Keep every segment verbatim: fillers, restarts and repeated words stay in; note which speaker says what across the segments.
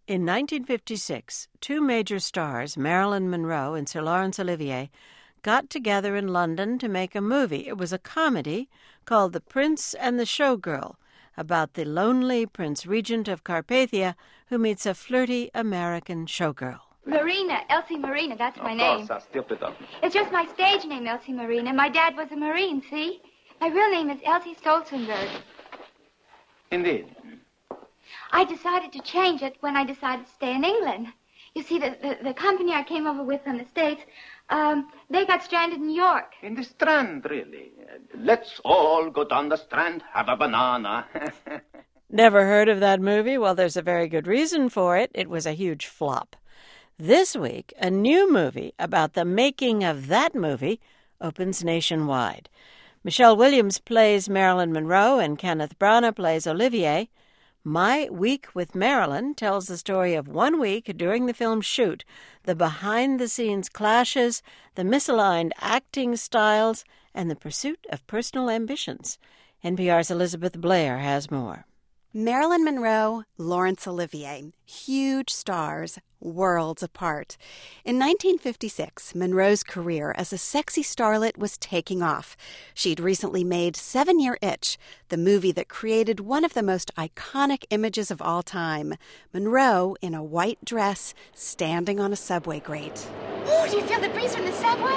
Speaker 1: In nineteen fifty-six, two major stars, Marilyn Monroe and Sir Laurence Olivier, got together in London to make a movie. It was a comedy called The Prince and the Showgirl, about the lonely Prince Regent of Carpathia who meets a flirty American showgirl.
Speaker 2: Marina, Elsie Marina, that's my name.
Speaker 3: Of course, I'll stupid up.
Speaker 2: It's just my stage name, Elsie Marina. My dad was a Marine, see? My real name is Elsie Stolzenberg.
Speaker 3: Indeed.
Speaker 2: I decided to change it when I decided to stay in England. You see, the, the, the company I came over with from the States, um, they got stranded in New York.
Speaker 3: In the Strand, really. Uh, let's all go down the Strand, have a banana.
Speaker 1: Never heard of that movie? Well, there's a very good reason for it. It was a huge flop. This week, a new movie about the making of that movie opens nationwide. Michelle Williams plays Marilyn Monroe and Kenneth Branagh plays Olivier. My Week with Marilyn tells the story of one week during the film's shoot, the behind-the-scenes clashes, the misaligned acting styles, and the pursuit of personal ambitions. N P R's Elizabeth Blair has more.
Speaker 4: Marilyn Monroe, Laurence Olivier, huge stars, worlds apart. In nineteen fifty-six, Monroe's career as a sexy starlet was taking off. She'd recently made Seven-Year Itch, the movie that created one of the most iconic images of all time. Monroe in a white dress, standing on a subway grate.
Speaker 2: Oh, do you feel the breeze from the subway?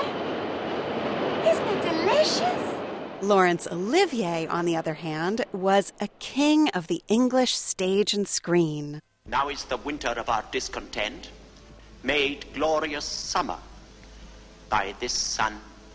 Speaker 2: Isn't it delicious?
Speaker 4: Laurence Olivier, on the other hand, was a king of the English stage and screen.
Speaker 5: Now is the winter of our discontent, made glorious summer by this son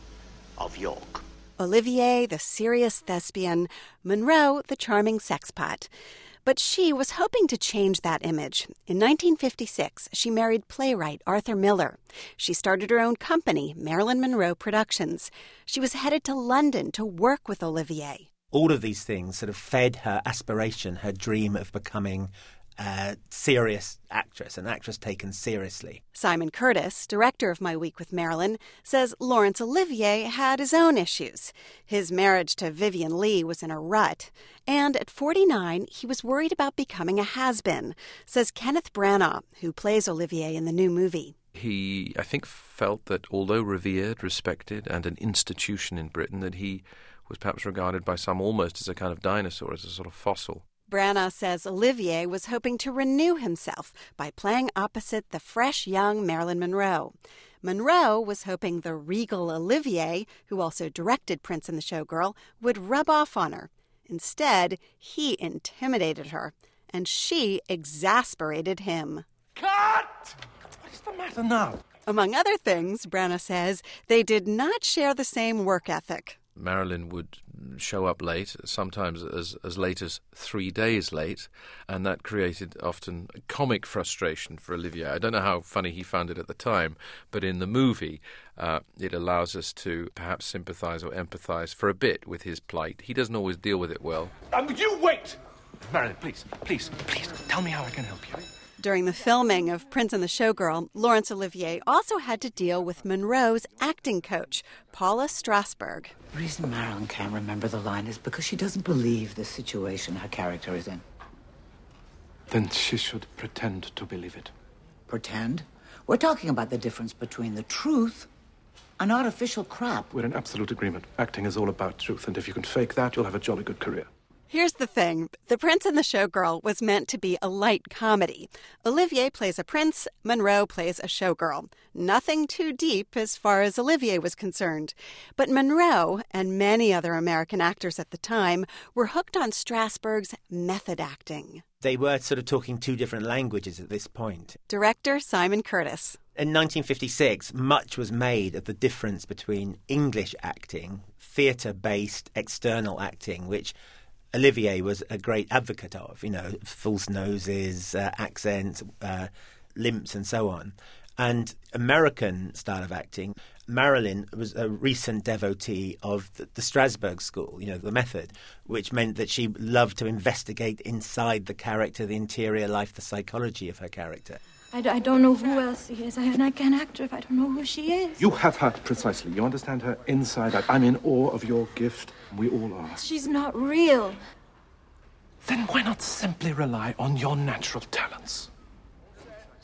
Speaker 5: of York.
Speaker 4: Olivier, the serious thespian, Monroe, the charming sexpot. But she was hoping to change that image. In nineteen fifty-six, she married playwright Arthur Miller. She started her own company, Marilyn Monroe Productions. She was headed to London to work with Olivier.
Speaker 6: All of these things sort of fed her aspiration, her dream of becoming a serious actress, an actress taken seriously.
Speaker 4: Simon Curtis, director of My Week with Marilyn, says Laurence Olivier had his own issues. His marriage to Vivien Leigh was in a rut, and at forty-nine, he was worried about becoming a has-been, says Kenneth Branagh, who plays Olivier in the new movie.
Speaker 7: He, I think, felt that although revered, respected, and an institution in Britain, that he was perhaps regarded by some almost as a kind of dinosaur, as a sort of fossil.
Speaker 4: Branagh says Olivier was hoping to renew himself by playing opposite the fresh young Marilyn Monroe. Monroe was hoping the regal Olivier, who also directed Prince and the Showgirl, would rub off on her. Instead, he intimidated her, and she exasperated him.
Speaker 8: Cut! What's the matter now?
Speaker 4: Among other things, Branagh says, they did not share the same work ethic.
Speaker 7: Marilyn would show up late, sometimes as, as late as three days late, and that created often comic frustration for Olivier. I don't know how funny he found it at the time, but in the movie, uh, it allows us to perhaps sympathise or empathise for a bit with his plight. He doesn't always deal with it well.
Speaker 8: Um, you wait! Marilyn, please, please, please, tell me how I can help you.
Speaker 4: During the filming of Prince and the Showgirl, Laurence Olivier also had to deal with Monroe's acting coach, Paula Strasberg.
Speaker 9: The reason Marilyn can't remember the line is because she doesn't believe the situation her character is in.
Speaker 8: Then she should pretend to believe it.
Speaker 9: Pretend? We're talking about the difference between the truth and artificial crap.
Speaker 8: We're in absolute agreement. Acting is all about truth, and if you can fake that, you'll have a jolly good career.
Speaker 4: Here's the thing. The Prince and the Showgirl was meant to be a light comedy. Olivier plays a prince, Monroe plays a showgirl. Nothing too deep as far as Olivier was concerned. But Monroe, and many other American actors at the time, were hooked on Strasberg's method acting.
Speaker 6: They were sort of talking two different languages at this point.
Speaker 4: Director Simon Curtis.
Speaker 6: In nineteen fifty-six, much was made of the difference between English acting, theatre-based external acting, which Olivier was a great advocate of, you know, false noses, uh, accents, uh, limps and so on. And American style of acting, Marilyn was a recent devotee of the, the Strasberg school, you know, the method, which meant that she loved to investigate inside the character, the interior life, the psychology of her character.
Speaker 2: I, d- I don't know who else he is, I, and I can't act her if I don't know who she is.
Speaker 8: You have her precisely. You understand her inside out. I'm in awe of your gift. We all are.
Speaker 2: She's not real.
Speaker 8: Then why not simply rely on your natural talents?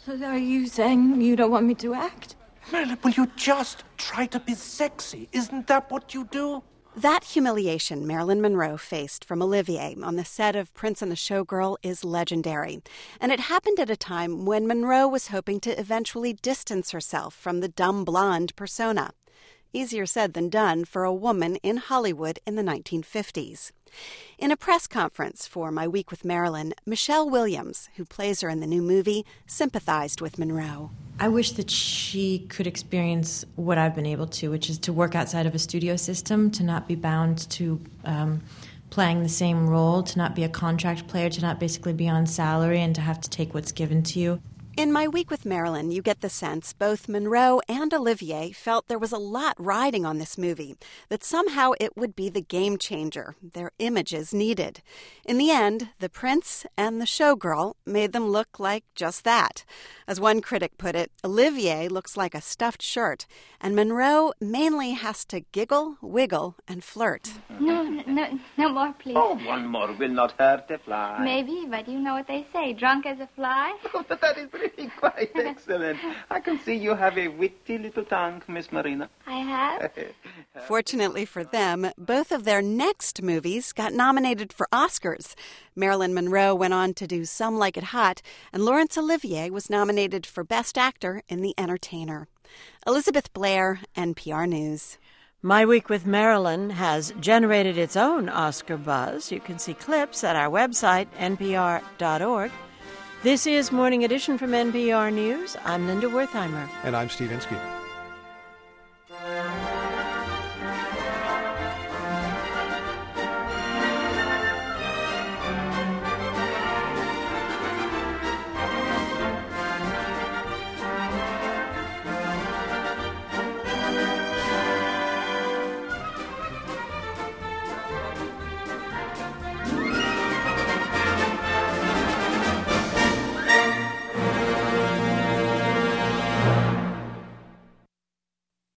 Speaker 10: So are you saying you don't want me to act?
Speaker 8: Marilyn, will you just try to be sexy? Isn't that what you do?
Speaker 4: That humiliation Marilyn Monroe faced from Olivier on the set of Prince and the Showgirl is legendary. And it happened at a time when Monroe was hoping to eventually distance herself from the dumb blonde persona. Easier said than done for a woman in Hollywood in the nineteen fifties. In a press conference for My Week with Marilyn, Michelle Williams, who plays her in the new movie, sympathized with Monroe.
Speaker 11: I wish that she could experience what I've been able to, which is to work outside of a studio system, to not be bound to um, playing the same role, to not be a contract player, to not basically be on salary and to have to take what's given to you.
Speaker 4: In My Week with Marilyn, you get the sense both Monroe and Olivier felt there was a lot riding on this movie, that somehow it would be the game changer their images needed. In the end, the Prince and the Showgirl made them look like just that. As one critic put it, Olivier looks like a stuffed shirt, and Monroe mainly has to giggle, wiggle, and flirt.
Speaker 2: No, no, no more, please.
Speaker 3: Oh, one more will not hurt a fly.
Speaker 2: Maybe, but you know what they say, drunk as a fly.
Speaker 3: Oh, but that is really quite excellent. I can see you have a witty little tongue, Miss Marina.
Speaker 2: I have.
Speaker 4: Fortunately for them, both of their next movies got nominated for Oscars. Marilyn Monroe went on to do Some Like It Hot, and Laurence Olivier was nominated for Best Actor in The Entertainer. Elizabeth Blair, N P R News.
Speaker 1: My Week with Marilyn has generated its own Oscar buzz. You can see clips at our website, N P R dot org. This is Morning Edition from N P R News. I'm Linda Wertheimer.
Speaker 12: And I'm Steve Inskeep.